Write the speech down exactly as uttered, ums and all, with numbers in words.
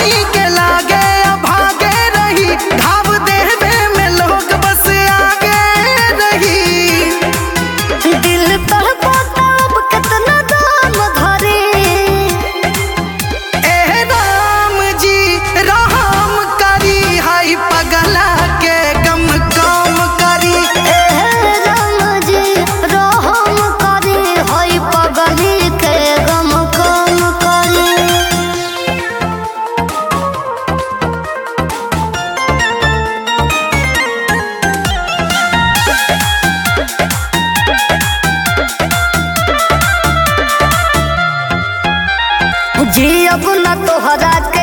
माई के लागे भागे रही, घाव देवे में लोग बस आगे रही। दिल पर बताब कितना दाम धरे, ए राम जी रहम करी, हाय पगला के गम कम करी। ए राम जी रहम करी, होई पगली के गम कम करी। जियब न तोहरा के